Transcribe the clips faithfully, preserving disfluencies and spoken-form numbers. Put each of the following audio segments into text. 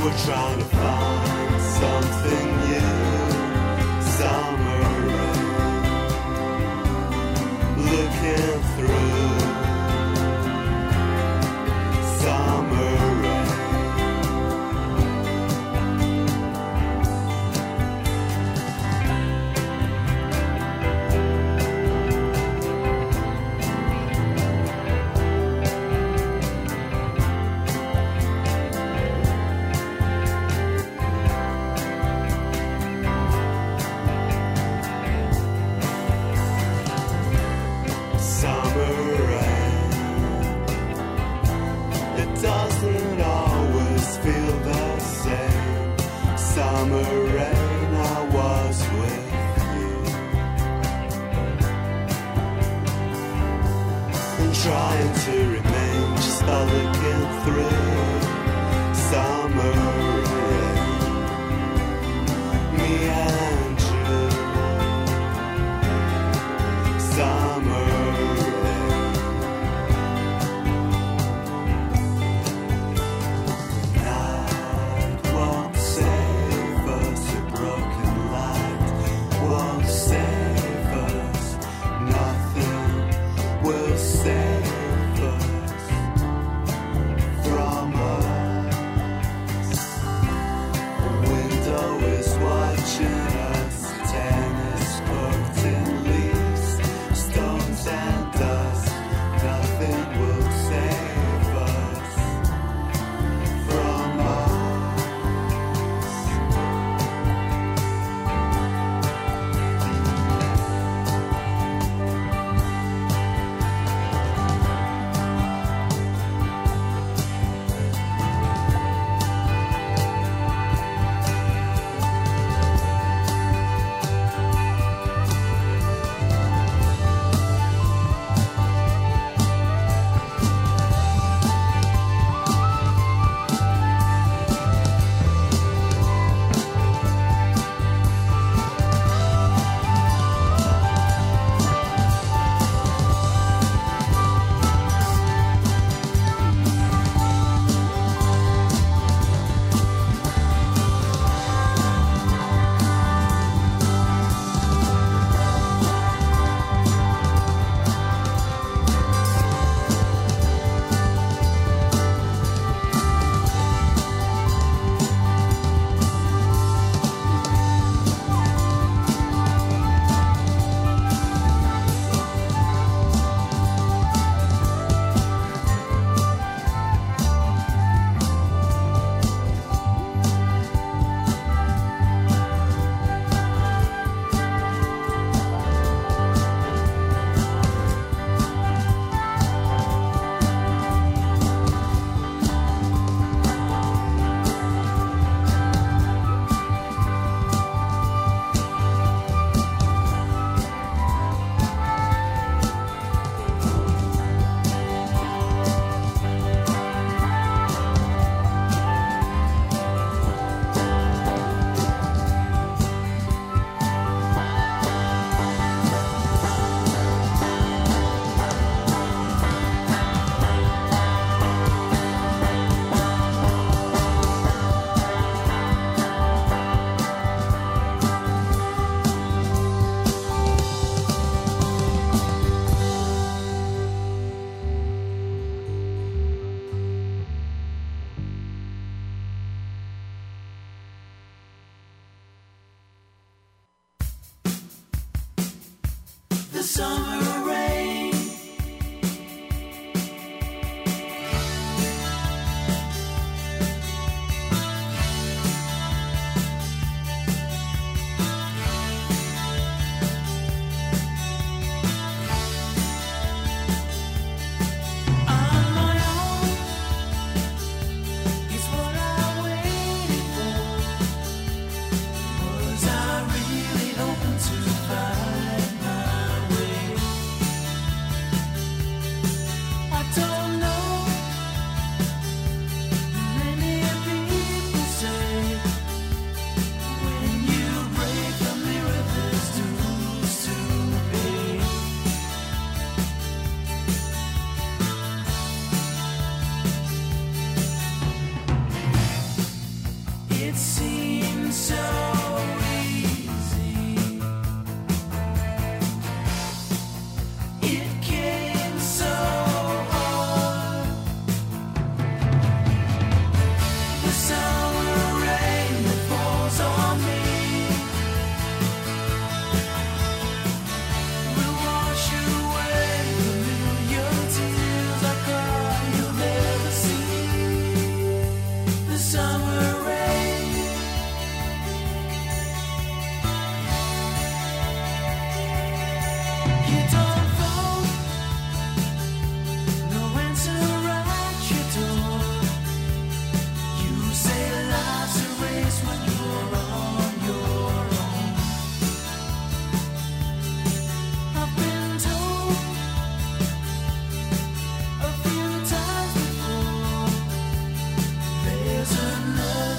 We're trying to find something new. Summer rain, looking through. Summer rain. Doesn't always feel the same. Summer rain, I was with you. And trying to remain just by looking through. Summer rain, me and you. Summer Was I really hoping to find my way? summer rain. You don't phone, no answer at your door. You say life's a race when you're on your own. I've been told a few times before, there's another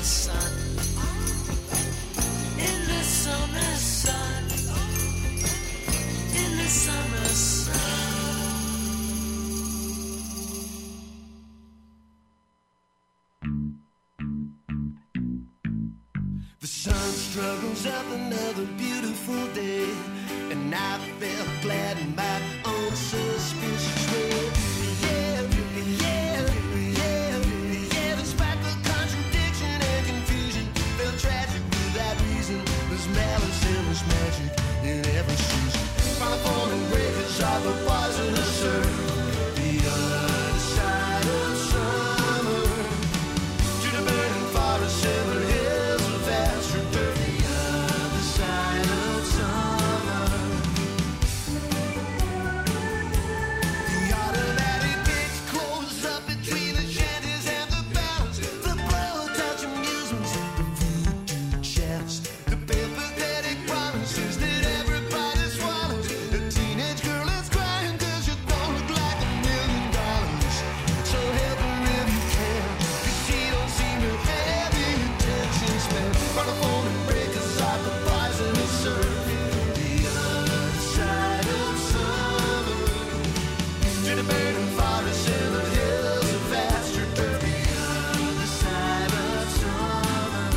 sun, in the summer sun, in the summer sun. The sun struggles up another beautiful day, and I felt glad in my own suspicious way. Yeah, yeah, yeah, yeah. Despite the contradiction and confusion, felt tragic without reason. There's malice and there's magic in every season. Final form and breakers are the poisonous surf. The other side of summer, to the burning forest and the hills of Astrid. The other side of summer. The automatic gates close up between the shanties and the bounds. The blow-touch amusements, the voodoo chefs, the pathetic promises that everybody swallows. The teenage girl is crying 'cause you don't look like a million dollars. So help her if you can, 'cause she don't seem to have the attention span. Run a phone and break aside the poisonous surf. The other side of summer, to the burning forest and the hills of Astrid. The other side of summer.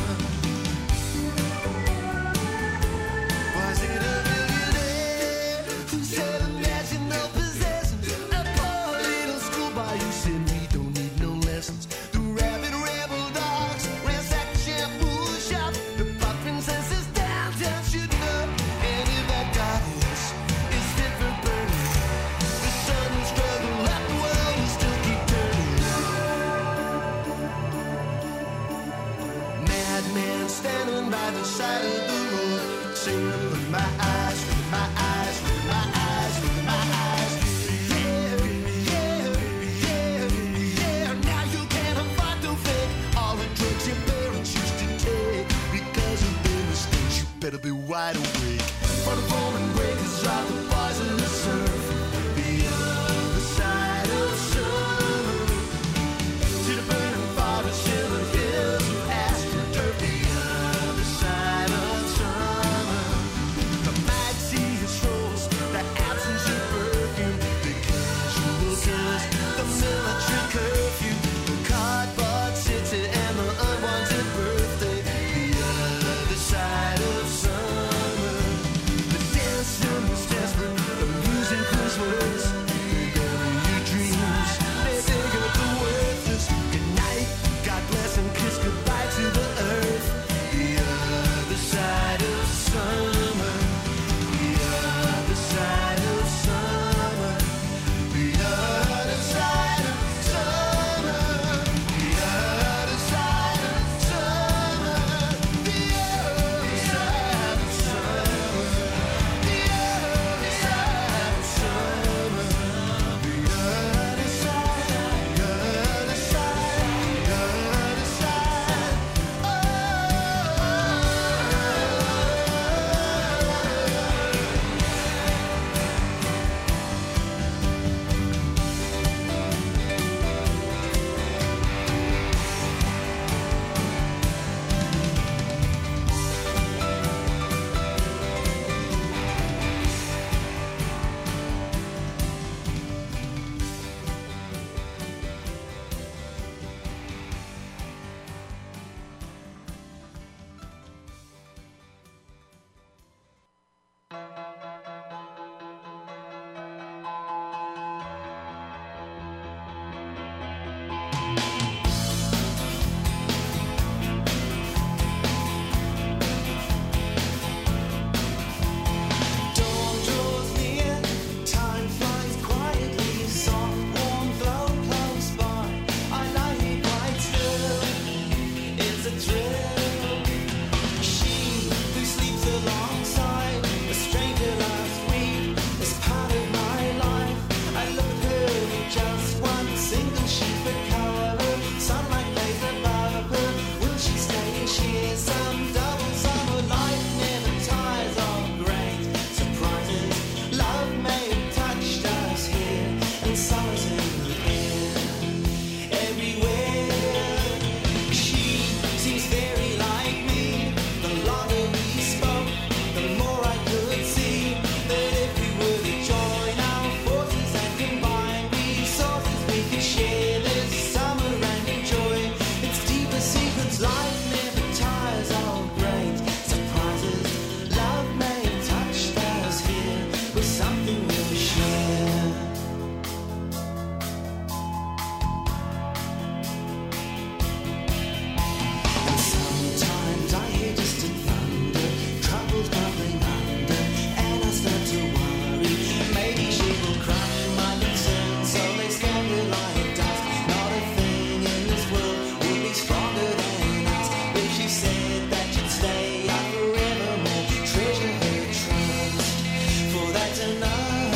Was it a millionaire who said imagine no possessions? A poor little schoolboy who said we don't need no lessons. The rabid rebel dogs ransacked the shampoo shop. The pop princesses downtown shooting up. And if that goddess is fit for burning, the sun will struggle like the world will still keep turning. Madman standing by the side of the road, singing with my eyes, with my eyes, with my eyes, with my eyes. Yeah, yeah, yeah, yeah. Now you can't afford to fake all the drugs your parents used to take because of their mistakes. You better be wide awake. For the phone and breakers are the poisonous surf. The other side of summer, to the burning forest and the hills of Astrid. The other side of summer. The maxi strolls, the absence of perfume, the casual killers, the military curfew, the cardboard city and the unwanted birthday. The other side of summer. The dancing was desperate, the music was worse. They bury your dreams, they dig up the worthless. Good night, God bless and kiss goodbye to the earth. The other side of summer. The other side of summer. The other side of summer. The other side of summer. The other side of summer. The other side of summer. The other side, the other side, the other side. Dawn draws near, time flies quietly, soft warm glow close by. I lie quite still, it's a thrill. She who sleeps alongside a stranger last week is part of my life. I look at her with just one single sheet of color. Sunlight plays above her. Will she stay? She is some double summer. Life never tires of great surprises. Love may have touched us here, and summer's in the air everywhere. She seems very we could share this summer and enjoy its deeper secrets. Life never tires our brains. Surprises, love may have touched us here with something we'll share. And sometimes I hear distant thunder, troubles bubbling under, and I start to worry. Maybe she will crush my concerns, so they scatter like dust. Not a thing in this world would be stronger than us. If she said that she'd stay, I'd forevermore treasure her trust. For that's enough.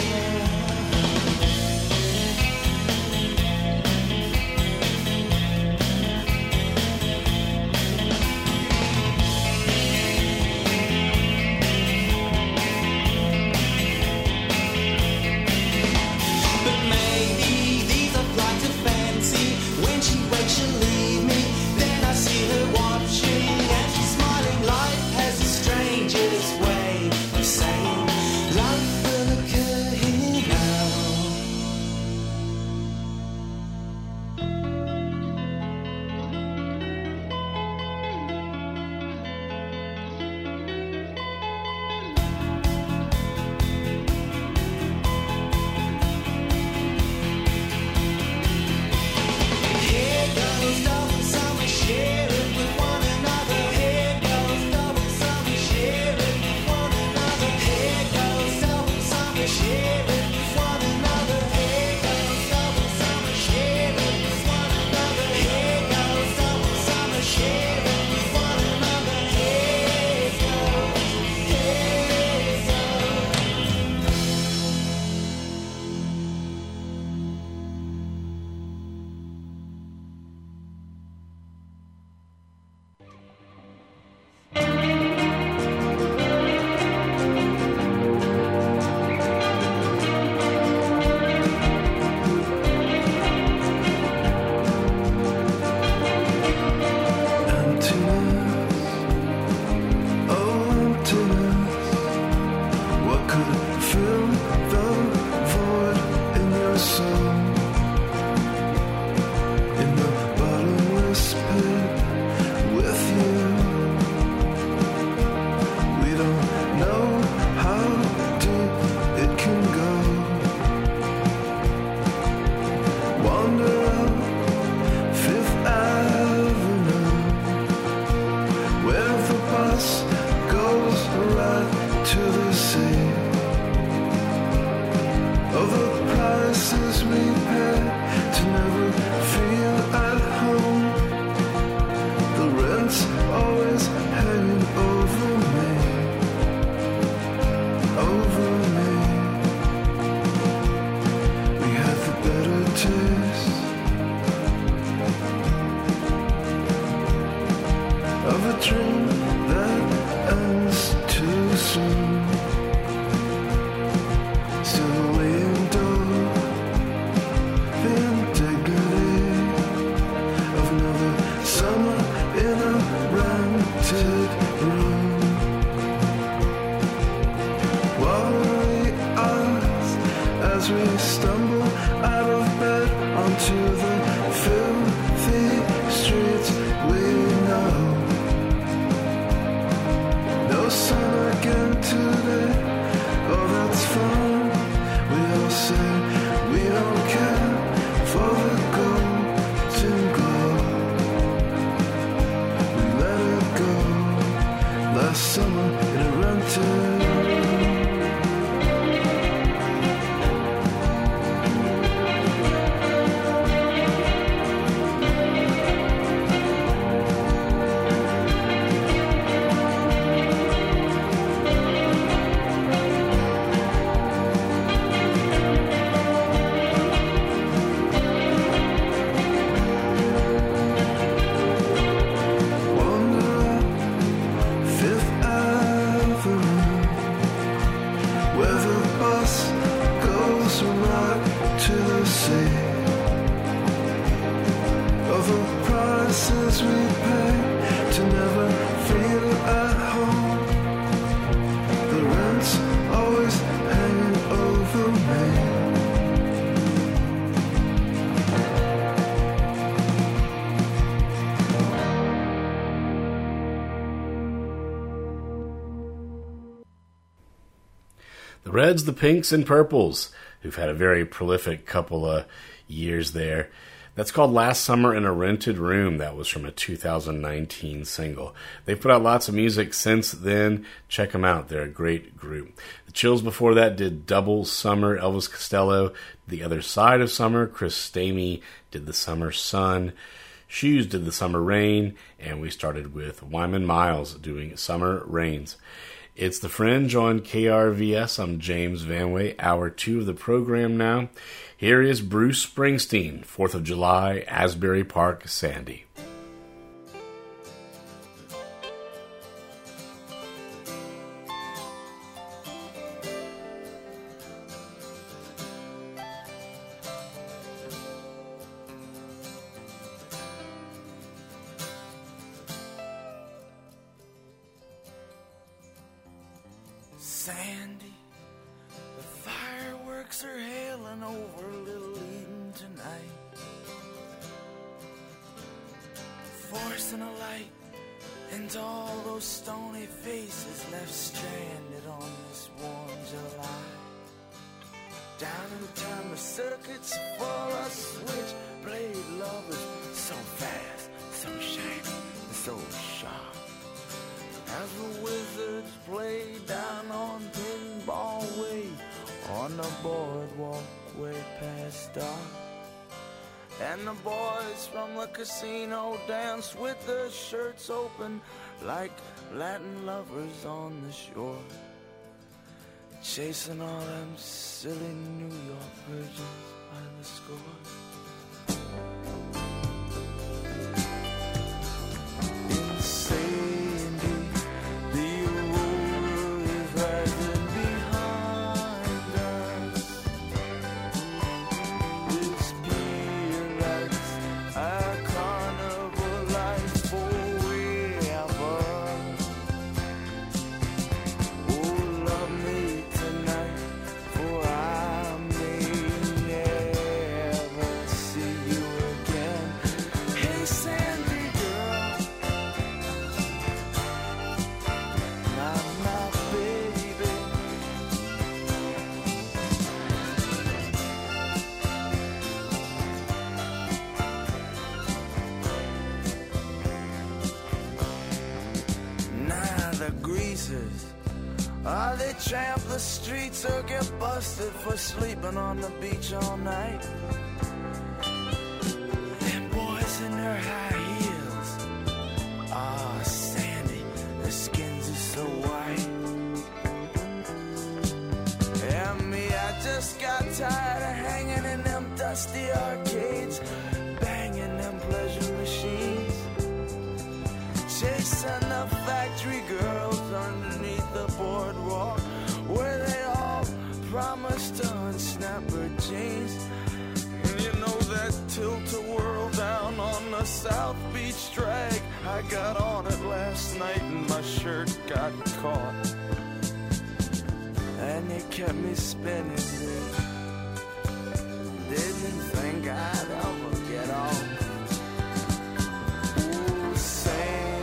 But maybe these are flights of fancy. When she wakes, she'll leave me. Then I see her watching, and she's smiling. Life has the strangest way of saying life will occur here now. Here goes double summer, share it with one another. Here goes double summer, share it with one another. Here goes double summer, share it with one another. Here goes double summer, share it with one another. Here goes double summer, share it with one another. Here goes, here goes. Emptiness, oh emptiness, what could fill the void in your soul? In the bottomless pit with you, we don't know how deep it can go. Wander up Fifth Avenue, where the bus goes right to the sea. Oh, the prices we pay to never feel at home. The rent's always hanging over me, over me. We had the better taste of a dream that ends too soon. Still weighing dough, the indignity of another summer in a rented room. Watery eyes as we stumble out of bed onto the filthy streets we know. No sun again today, oh that's fine. We all say we don't care for the golden glow. We let it go last summer in a rented room. Reds, the Pinks, and Purples, who've had a very prolific couple of years there. That's called Last Summer in a Rented Room. That was from a two thousand nineteen single. They've put out lots of music since then. Check them out. They're a great group. The Chills before that did Double Summer. Elvis Costello, The Other Side of Summer. Chris Stamey did The Summer Sun. Shoes did The Summer Rain. And we started with Wyman Miles doing Summer Rains. It's The Fringe on K R V S. I'm James Vanway. Hour two of the program now. Here is Bruce Springsteen, fourth of July, Asbury Park, Sandy. Sandy, the fireworks are hailing over Little Eden tonight, forcing a light into all those stony faces left stranded on this warm July. Down in the timer circuits full of switchblade lovers, so fast, so shiny, so sharp. As the wizards play down on Pinball Way, on the boardwalk way past dark. And the boys from the casino dance with their shirts open like Latin lovers on the shore, chasing all them silly New York virgins by the score. Ah, they tramp the streets or get busted for sleeping on the beach all night. Them boys in their high heels, ah, Sandy, their skins are so white. And me, I just got tired of hanging in them dusty arcades, banging them pleasure machines, chasing the factory girls underneath the boardwalk where they all promised to unsnap her jeans. And you know that tilt-a-whirl down on the South Beach drag, I got on it last night and my shirt got caught, and it kept me spinning. Didn't think I'd ever get off. Ooh, Sandy,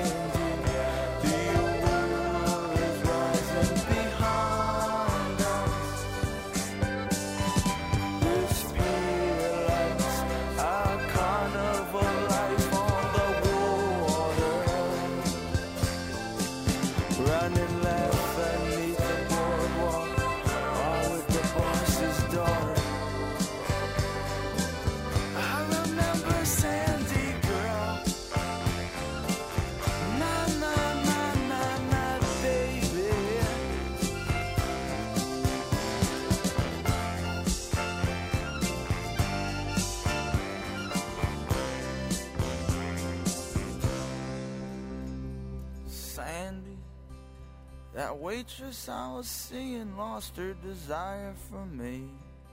that waitress I was seeing lost her desire for me.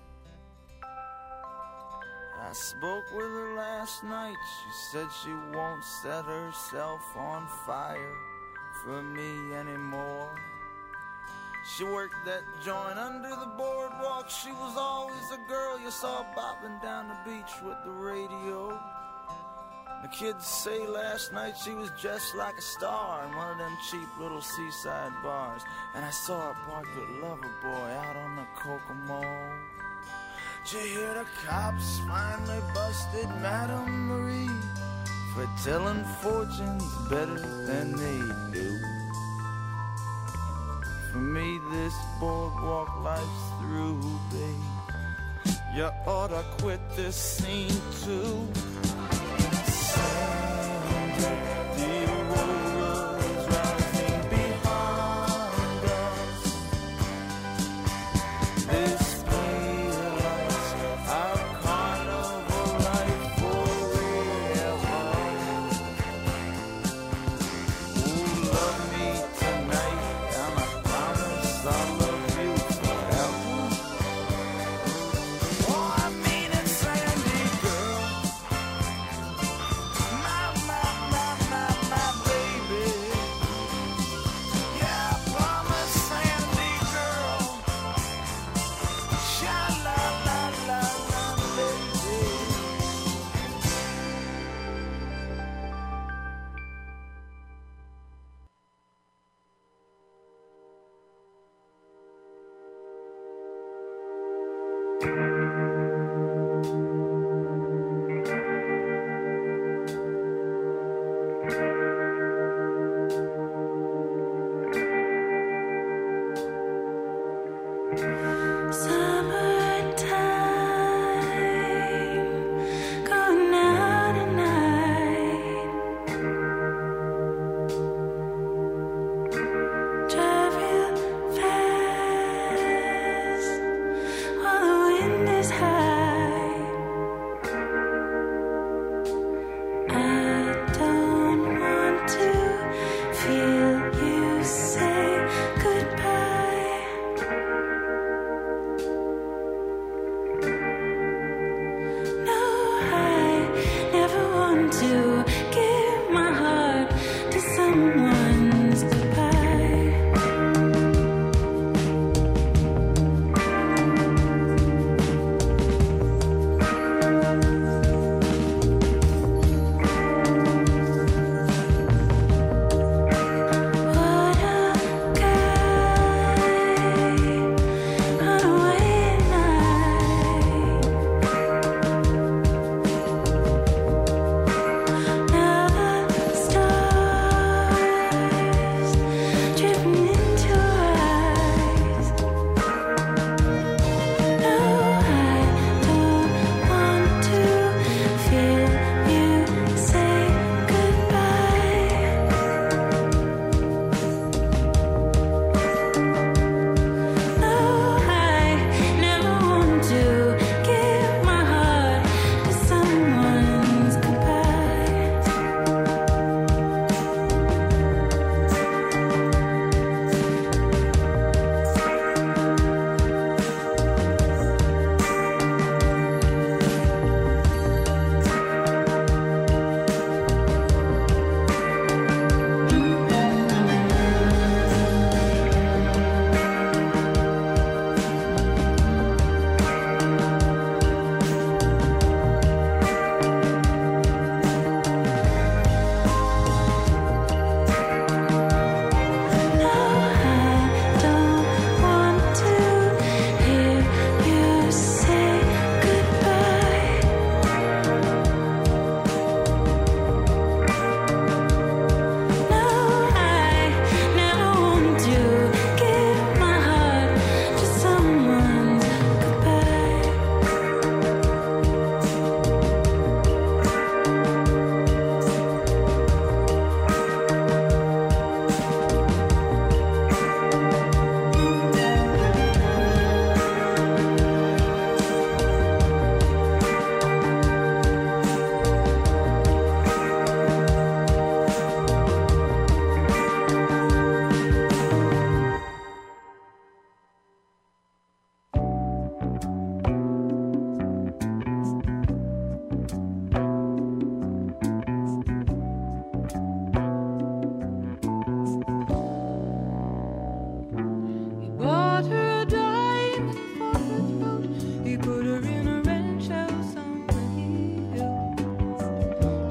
I spoke with her last night. She said she won't set herself on fire for me anymore. She worked that joint under the boardwalk. She was always a girl you saw bopping down the beach with the radio. The kids say last night she was dressed like a star in one of them cheap little seaside bars. And I saw her parked with Loverboy out on the Kokomo. Did you hear the cops finally busted Madame Marie for telling fortunes better than they do? For me this boardwalk life's through, babe. You oughta quit this scene too.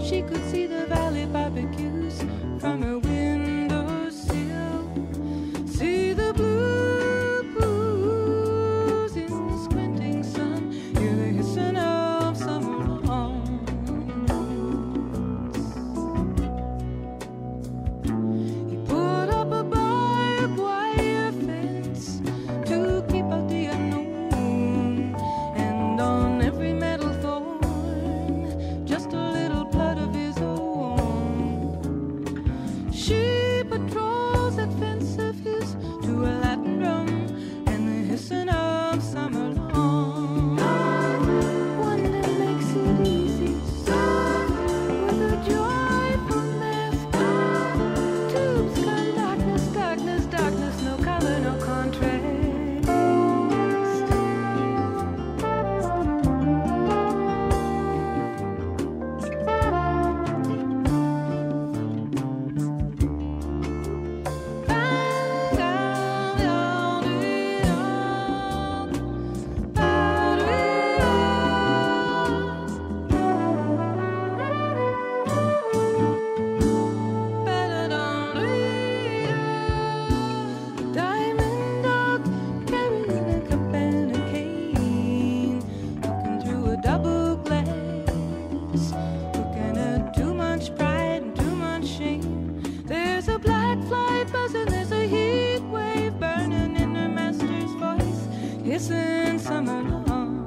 she could see the valley barbecues from her windowsill. See the blue pools in the squinting sun, hear the hissing of summer lawns. He put up a barbed wire fence to keep out the unknown, and on every metal thorn, just a little blood of his own. She patrols that fence of his to a Latin drum and the hissing of summer long. One that makes it easy, with a joyful mask. Tubes come darkness, darkness, darkness, no color, no contrast. Diamond dog carrying a cup and a cane, looking through a double glass, looking at too much pride and too much shame. There's a black fly buzzing, there's a heat wave burning in her master's voice, hissing summer long.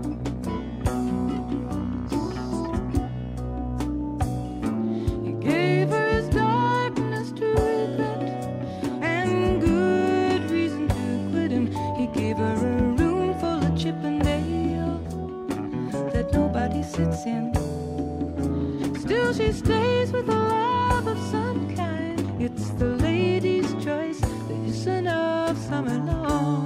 He gave her his darkness to regret, and good reason to quit him. He gave her a room full of Chippendale that nobody sits in. Still she stays with a love of some kind. It's the lady's choice, the hissing of summer long.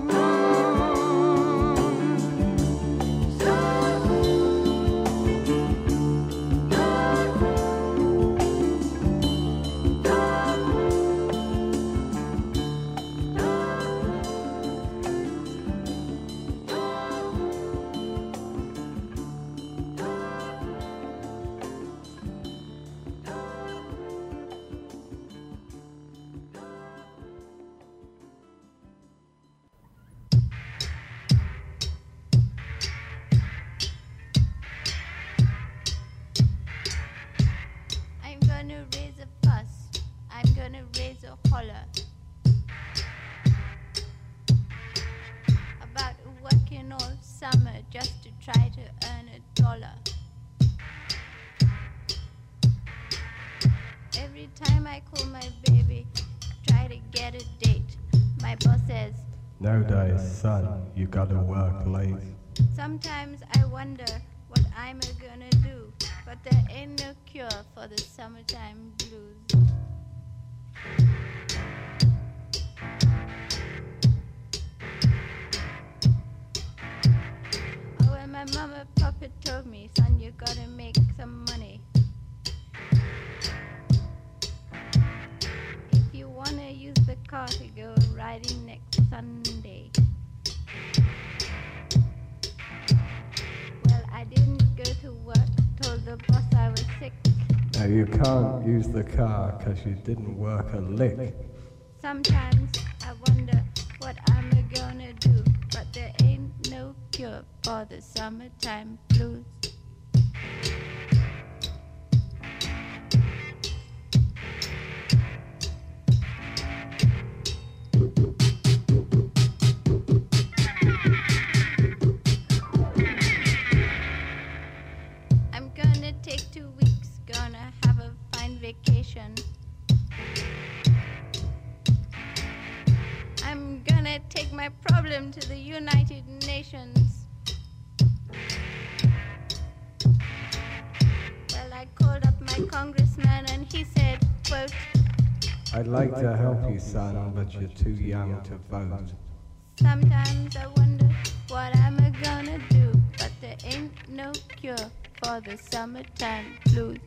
I'm gonna raise a fuss. I'm gonna raise a holler about working all summer just to try to earn a dollar. Every time I call my baby, try to get a date, my boss says, Nowadays, son, you gotta work late. sometimes I wonder what I'm a gonna do, but there ain't no cure for the summertime blues. Oh, and my mama papa told me, son, you gotta make some money. If you wanna use the car to go riding next Sunday. Well, I didn't go to work, told the boss I was sick. Now you can't use the car 'cause you didn't work a lick. Sometimes I wonder what I'm a gonna do, but there ain't no cure for the summertime blues. I'm gonna take two weeks, gonna have a fine vacation. I'm gonna take my problem to the United Nations. Well, I called up my congressman and he said, quote, I'd like to help you, son, but you're too young to vote. sometimes I wonder what I'm a gonna do, but there ain't no cure for the summertime blues.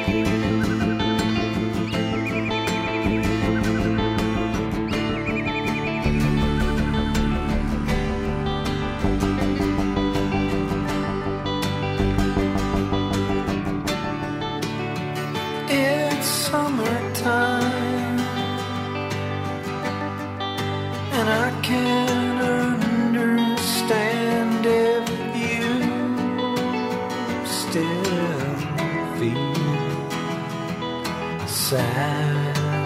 It's summertime, and I can understand if you still feel sad.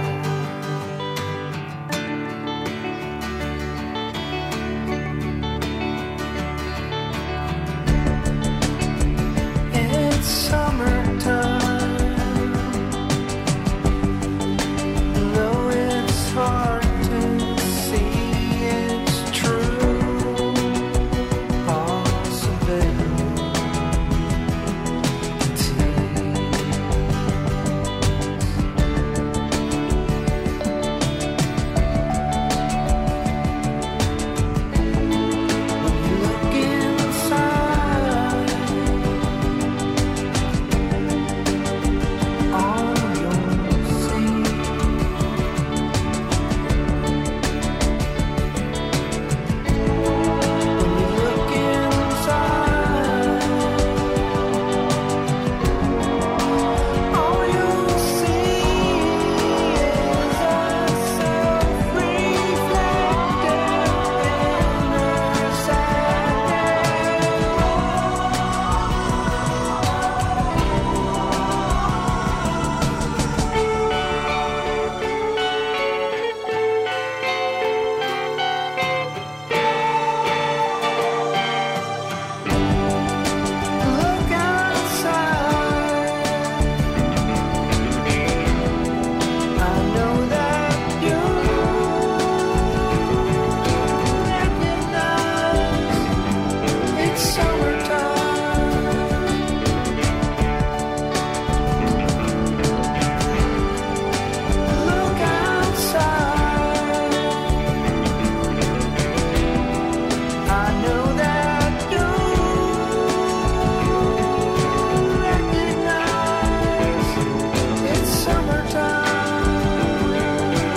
It's summertime, though it's hard to see it's true When you look inside, all you'll see When you look inside, all you'll see is a self-reflective inner Look outside. I know that you recognize it's summertime. Look outside. I know that you recognize it's summertime.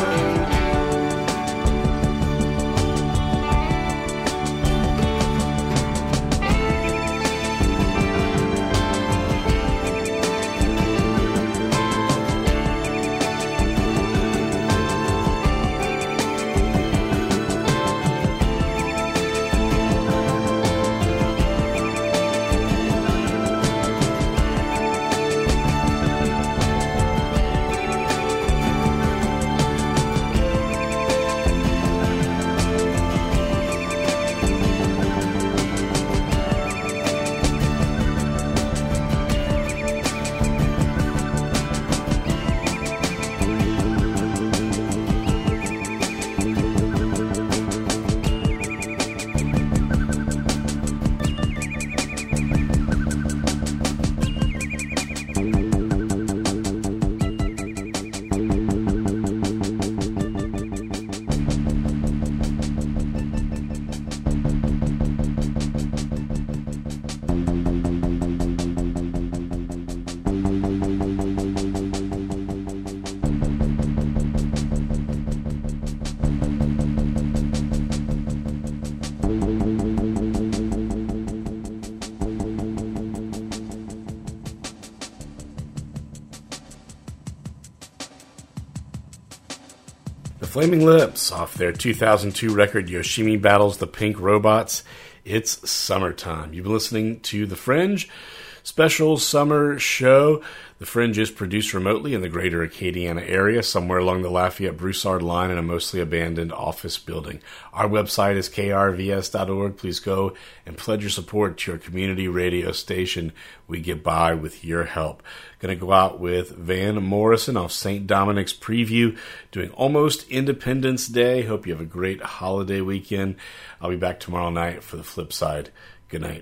The Flaming Lips, off their two thousand two record Yoshimi Battles the Pink Robots. It's summertime. You've been listening to The Fringe special summer show. The Fringe is produced remotely in the greater Acadiana area, somewhere along the Lafayette-Broussard line in a mostly abandoned office building. Our website is k r v s dot org. Please go and pledge your support to your community radio station. We get by with your help. Going to go out with Van Morrison off Saint Dominic's Preview, doing Almost Independence Day. Hope you have a great holiday weekend. I'll be back tomorrow night for the flip side. Good night.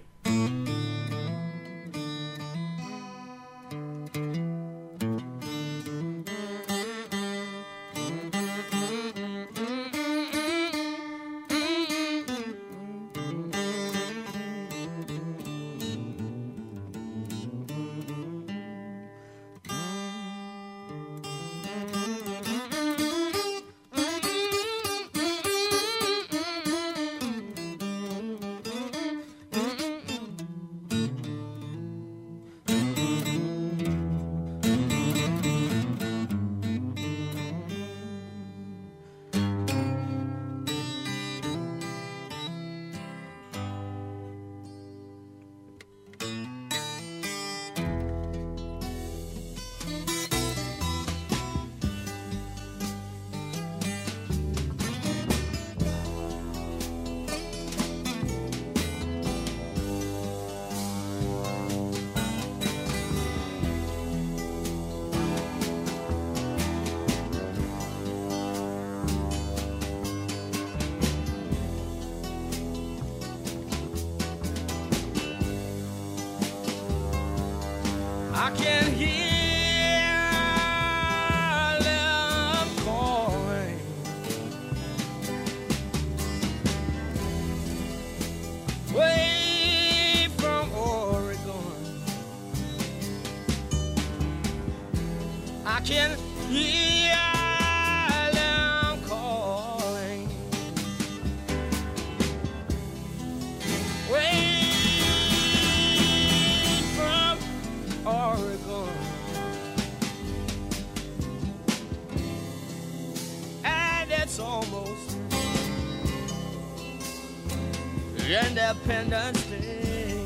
Mm. I can hear them calling. Way from Oregon. And it's almost Independence Day.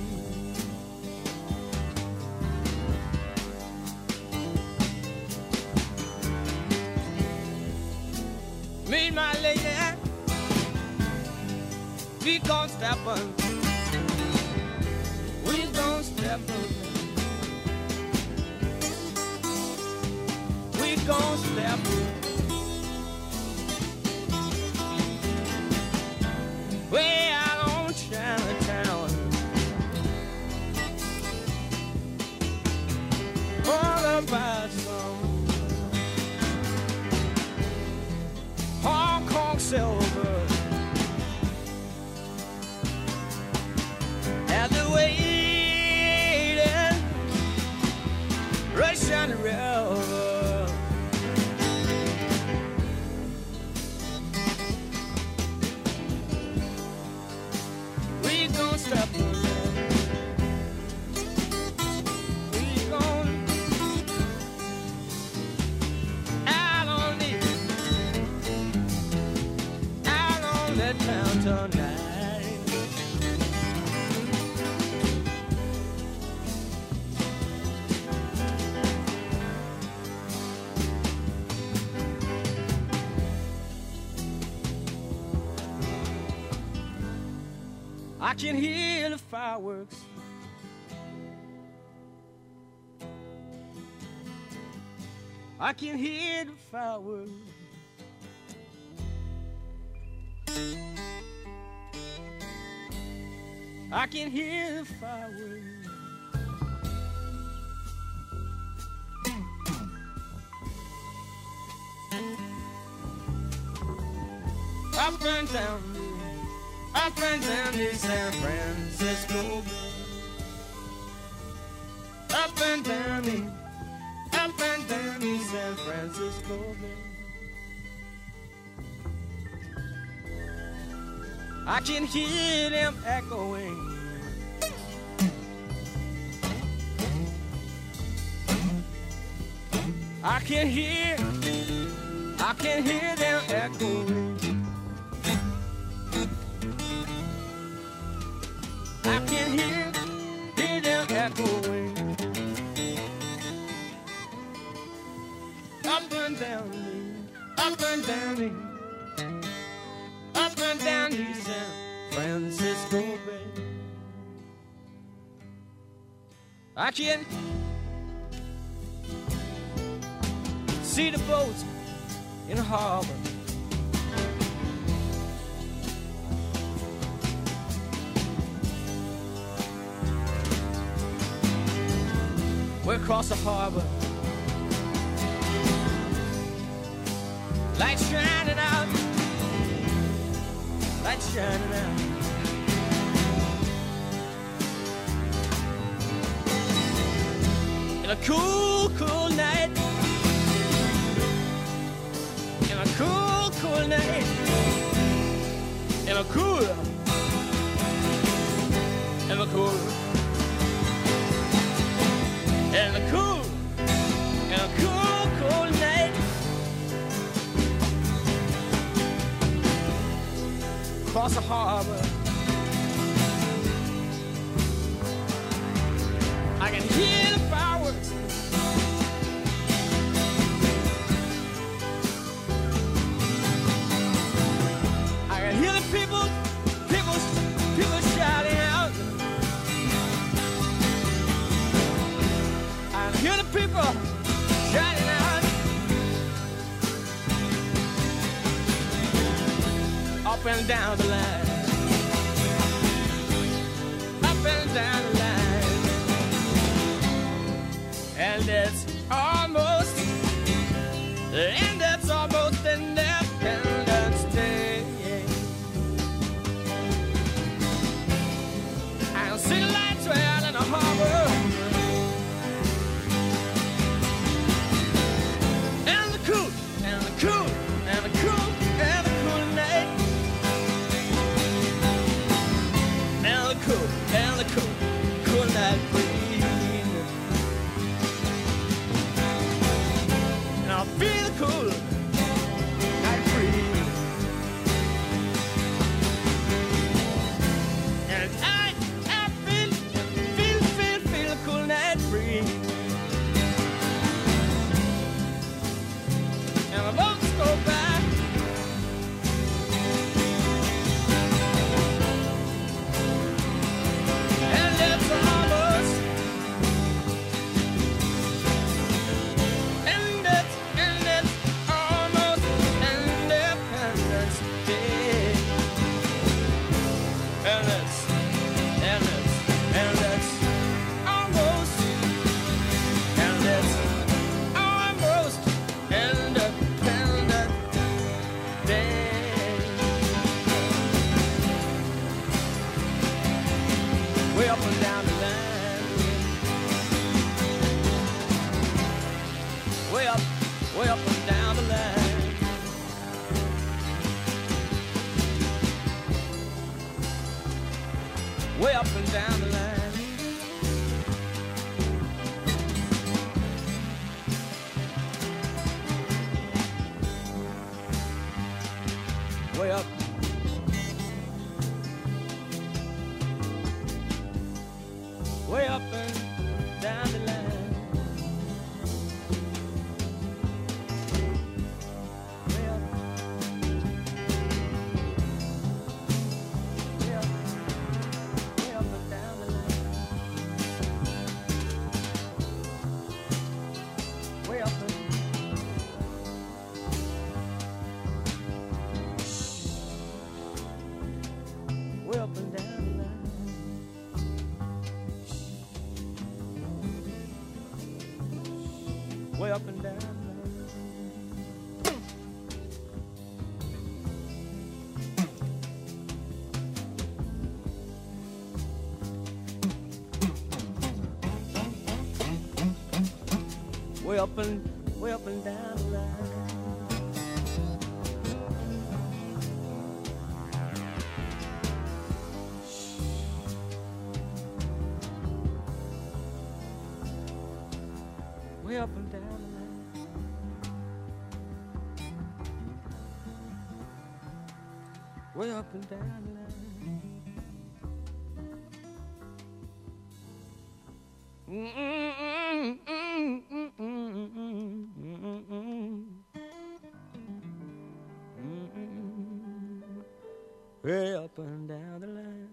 Me and my lady, we gon' step on. We gon' step on. We gon' step on. Way out on Chinatown. All about some Hong Kong silver. And the waiting Russian river. We gon' step on that. We gon' out on it, out on that town tonight. I can hear the fireworks. I can hear the fireworks. I can hear the fireworks. Up and down, up and down the San Francisco Bay. Up and down the, up and down the San Francisco Bay. I can hear them echoing. I can hear, I can hear them echoing. I can hear, hear them echoing. Up and down me, up and down me, up and down the San Francisco Bay. I can see the boats in the harbor. We're across the harbor, lights shining out, lights shining out. In a cool, cool night, in a cool, cool night, in a cool, in a cool. In a cool, in a cool, cool night, across the harbor, I can hear the fireworks. I can hear the people, people, people shouting out. I hear the people shouting out. Up and down the line, up and down the line. And it's almost, and it's almost Independence Day. I see the lights way out in the harbor. way up and down the line. Way up and down the line. Way up. Way up and down the line. Way up. Way up. Way up and down the line. Way up and way up and down the line. Way up and down the line. Way up and way up and down the line. Way up and down the line. Way up and down the line. Mm-mm, mm-mm, mm-mm, mm-mm, mm-mm, mm-mm. Way up and down the line.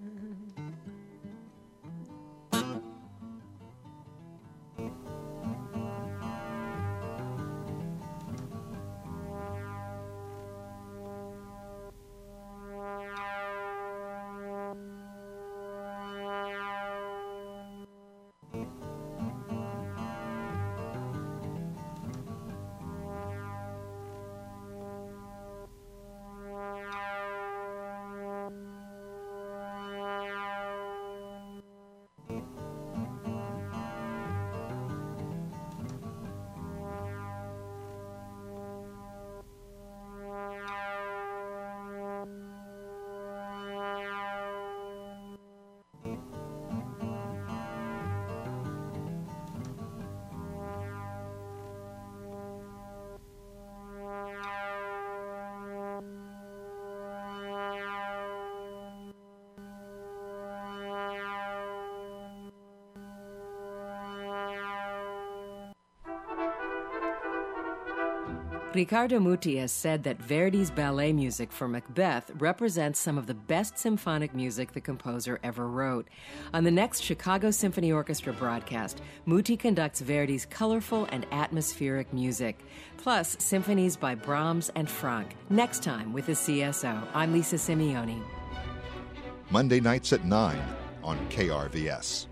Riccardo Muti has said that Verdi's ballet music for Macbeth represents some of the best symphonic music the composer ever wrote. On the next Chicago Symphony Orchestra broadcast, Muti conducts Verdi's colorful and atmospheric music, plus symphonies by Brahms and Franck. Next time with the C S O, I'm Lisa Simeone. Monday nights at nine on K R V S.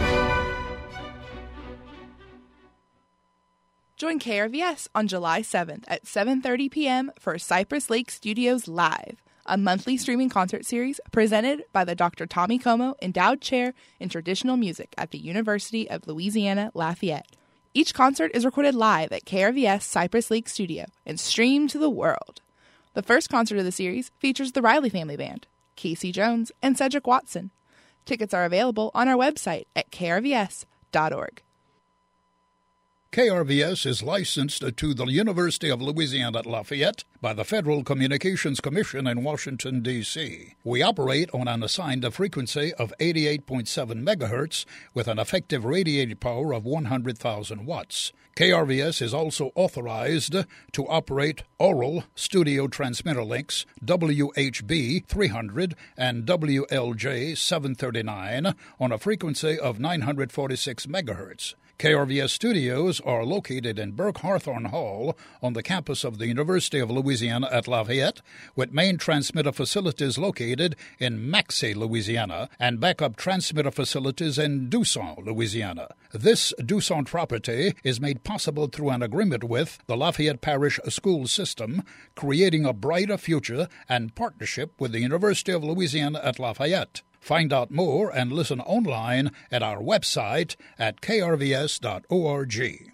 Join K R V S on July seventh at seven thirty p.m. for Cypress Lake Studios Live, a monthly streaming concert series presented by the Doctor Tommy Como Endowed Chair in Traditional Music at the University of Louisiana Lafayette. Each concert is recorded live at K R V S Cypress Lake Studio and streamed to the world. The first concert of the series features the Riley Family Band, Casey Jones, and Cedric Watson. Tickets are available on our website at k r v s dot org. K R V S is licensed to the University of Louisiana at Lafayette by the Federal Communications Commission in Washington, D C We operate on an assigned frequency of eighty-eight point seven megahertz with an effective radiated power of one hundred thousand watts. K R V S is also authorized to operate oral studio transmitter links W H B three hundred and W L J seven thirty-nine on a frequency of nine hundred forty-six megahertz. K R V S studios are located in Burke Hawthorne Hall on the campus of the University of Louisiana at Lafayette, with main transmitter facilities located in Maxey, Louisiana, and backup transmitter facilities in Dusson, Louisiana. This Dusson property is made possible through an agreement with the Lafayette Parish School System, creating a brighter future and partnership with the University of Louisiana at Lafayette. Find out more and listen online at our website at k r v s dot org.